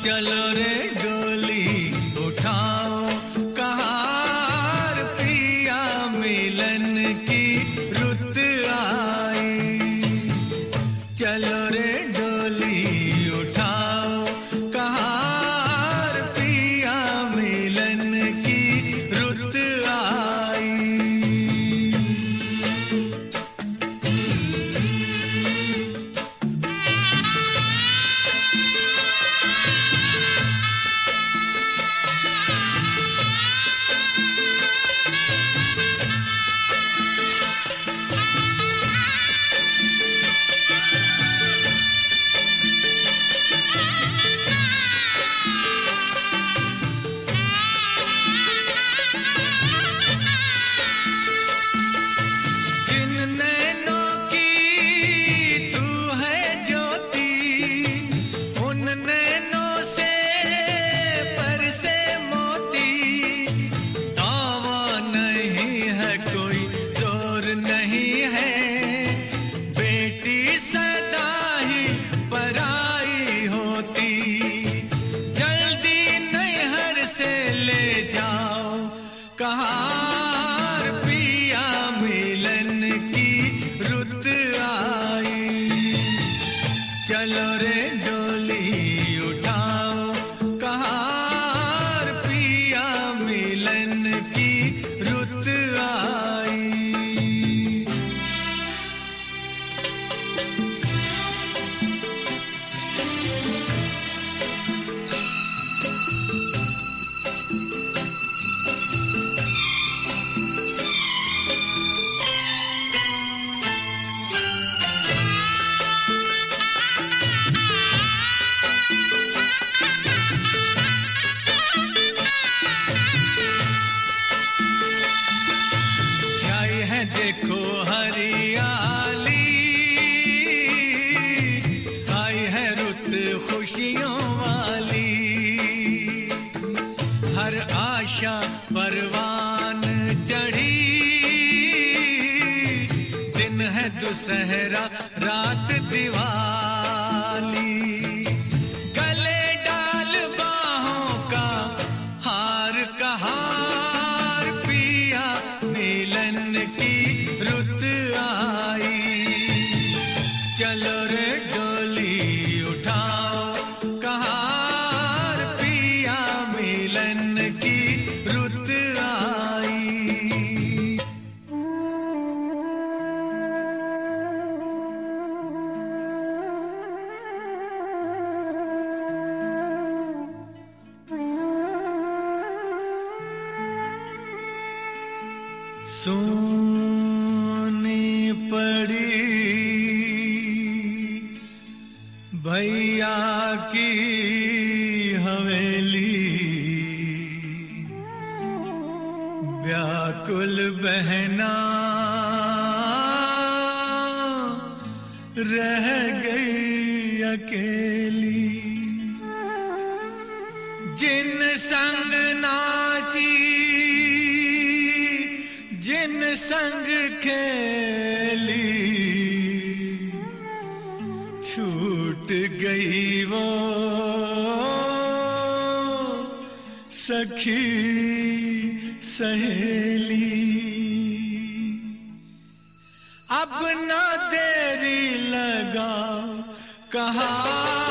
चलो रे डोली उठाओ कहार पिया मिलन की रुत आई। चलो रे डोली उठाओ कहार पिया मिलन की रुत आई। कहार पिया मिलन की रुत आई। चलो रे डोली उठाओ कहार पिया मिलन की रुत आई। देखो हरियाली आई है रुत खुशियों वाली। हर आशा परवान चढ़ी, दिन है दुसहरा रात दिवाली। गले डाल बाहों का हार कहार पिया मिलन की रुत आई। चलो रे डोली उठाओ कहार पिया मिलन की रुत आई। सोनी पड़ी भैया की हवेली, व्याकुल बहना रह गई अकेली। जिन संग नाची जिन संग खेली, छूट गई वो सखी सहेली। अब ना देरी लगाओ कहार